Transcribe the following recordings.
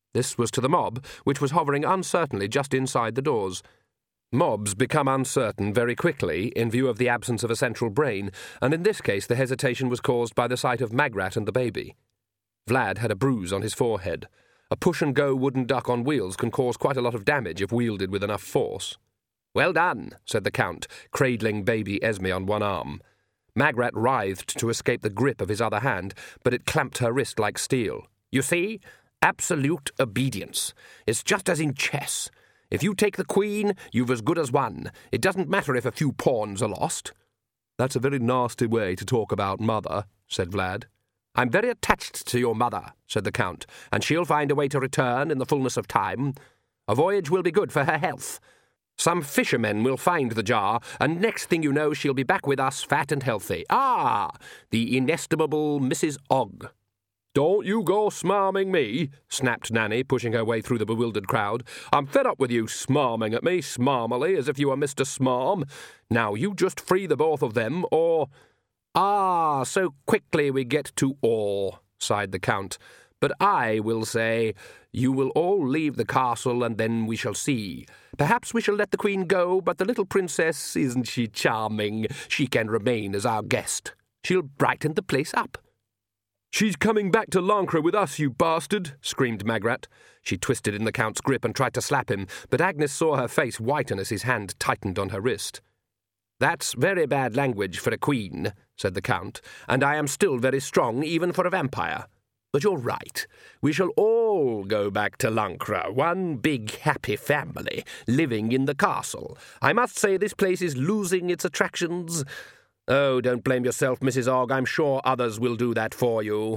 This was to the mob, which was hovering uncertainly just inside the doors. Mobs become uncertain very quickly in view of the absence of a central brain, and in this case the hesitation was caused by the sight of Magrat and the baby. Vlad had a bruise on his forehead. A push-and-go wooden duck on wheels can cause quite a lot of damage if wielded with enough force. "Well done," said the Count, cradling baby Esme on one arm. Magrat writhed to escape the grip of his other hand, but it clamped her wrist like steel. "You see? Absolute obedience. It's just as in chess. If you take the queen, you've as good as won. It doesn't matter if a few pawns are lost." "That's a very nasty way to talk about Mother," said Vlad. "I'm very attached to your mother," said the Count, "and she'll find a way to return in the fullness of time. A voyage will be good for her health. Some fishermen will find the jar, and next thing you know she'll be back with us, fat and healthy. Ah, the inestimable Mrs. Ogg." "Don't you go smarming me," snapped Nanny, pushing her way through the bewildered crowd. "I'm fed up with you smarming at me, smarmily, as if you were Mr. Smarm. Now you just free the both of them, or—" "Ah, so quickly we get to or," sighed the Count. "But I will say, you will all leave the castle, and then we shall see. Perhaps we shall let the Queen go, but the little princess, isn't she charming? She can remain as our guest. She'll brighten the place up." "She's coming back to Lancre with us, you bastard!" screamed Magrat. She twisted in the Count's grip and tried to slap him, but Agnes saw her face whiten as his hand tightened on her wrist. "That's very bad language for a queen," said the Count, "and I am still very strong even for a vampire. But you're right. We shall all go back to Lancre, one big happy family, living in the castle. I must say this place is losing its attractions. Oh, don't blame yourself, Mrs. Ogg. I'm sure others will do that for you."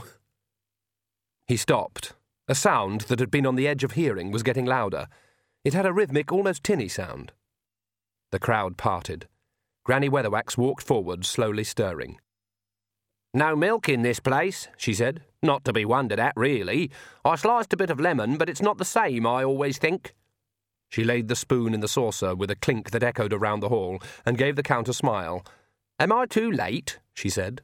He stopped. A sound that had been on the edge of hearing was getting louder. It had a rhythmic, almost tinny sound. The crowd parted. Granny Weatherwax walked forward, slowly stirring. "No milk in this place," she said. "Not to be wondered at, really. I sliced a bit of lemon, but it's not the same, I always think." She laid the spoon in the saucer with a clink that echoed around the hall and gave the Count a smile. "Am I too late?" she said.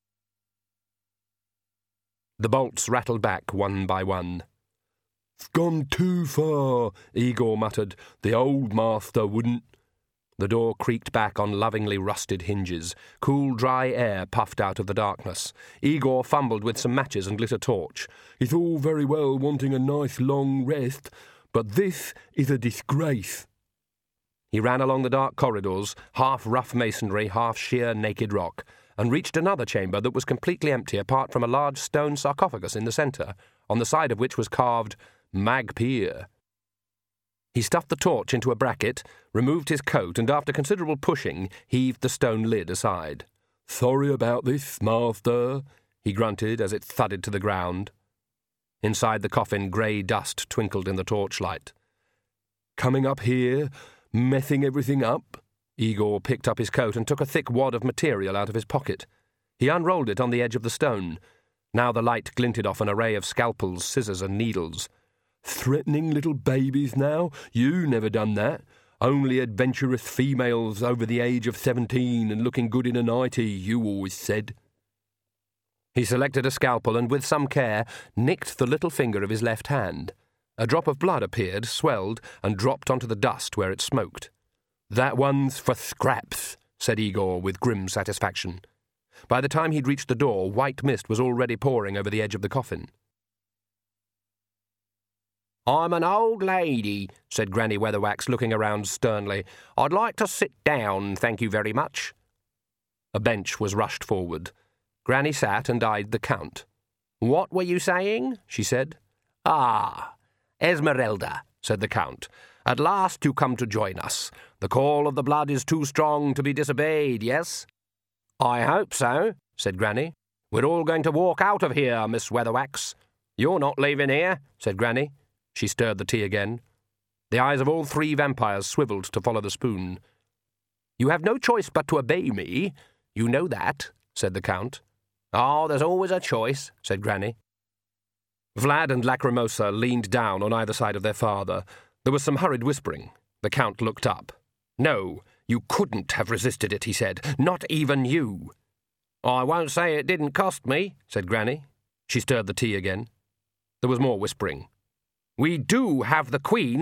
The bolts rattled back one by one. "It's gone too far," Igor muttered. "The old master wouldn't—" The door creaked back on lovingly rusted hinges. Cool, dry air puffed out of the darkness. Igor fumbled with some matches and lit a torch. "It's all very well wanting a nice long rest, but this is a disgrace." He ran along the dark corridors, half rough masonry, half sheer naked rock, and reached another chamber that was completely empty apart from a large stone sarcophagus in the centre, on the side of which was carved Magpier. He stuffed the torch into a bracket, removed his coat, and after considerable pushing, heaved the stone lid aside. "Sorry about this, master," he grunted as it thudded to the ground. Inside the coffin, grey dust twinkled in the torchlight. "Coming up here, messing everything up?" Igor picked up his coat and took a thick wad of material out of his pocket. He unrolled it on the edge of the stone. Now the light glinted off an array of scalpels, scissors, and needles. "Threatening little babies now? You never done that. Only adventurous females over the age of 17 and looking good in a nightie, you always said." He selected a scalpel and, with some care, nicked the little finger of his left hand. A drop of blood appeared, swelled, and dropped onto the dust where it smoked. "That one's for scraps," said Igor with grim satisfaction. By the time he'd reached the door, white mist was already pouring over the edge of the coffin. "I'm an old lady," said Granny Weatherwax, looking around sternly. "I'd like to sit down, thank you very much." A bench was rushed forward. Granny sat and eyed the Count. "What were you saying?" she said. "Ah, Esmeralda," said the Count. "At last you come to join us. The call of the blood is too strong to be disobeyed, yes?" "I hope so," said Granny. "We're all going to walk out of here, Miss Weatherwax." "You're not leaving here," said Granny. She stirred the tea again. The eyes of all three vampires swivelled to follow the spoon. "You have no choice but to obey me. You know that," said the Count. "Oh, there's always a choice," said Granny. Vlad and Lacrimosa leaned down on either side of their father. There was some hurried whispering. The Count looked up. "No, you couldn't have resisted it," he said. "Not even you." "I won't say it didn't cost me," said Granny. She stirred the tea again. There was more whispering. We do have the Queen